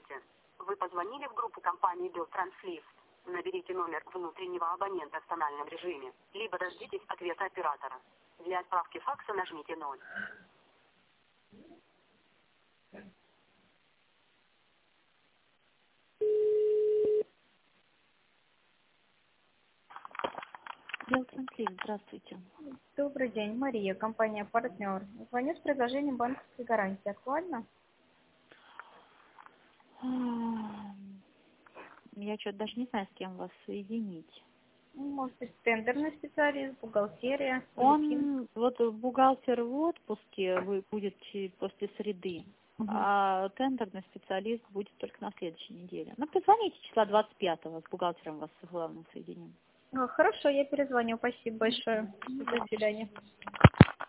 Здравствуйте. Вы позвонили в группу компании Белтранслив. Наберите номер внутреннего абонента в тональном режиме, либо дождитесь ответа оператора. Для отправки факса нажмите 0. Белтранслив, здравствуйте. Добрый день, Мария, компания «Партнер». Звоню с предложением банковской гарантии. Актуально? Я что-то даже не знаю, с кем вас соединить. Может быть, тендерный специалист, бухгалтерия, Филиппин. Он, вот бухгалтер в отпуске будет после среды, а тендерный специалист будет только на следующей неделе. Ну, позвоните числа 25-го, с бухгалтером вас главным соединим. Хорошо, я перезвоню. Спасибо большое. До свидания.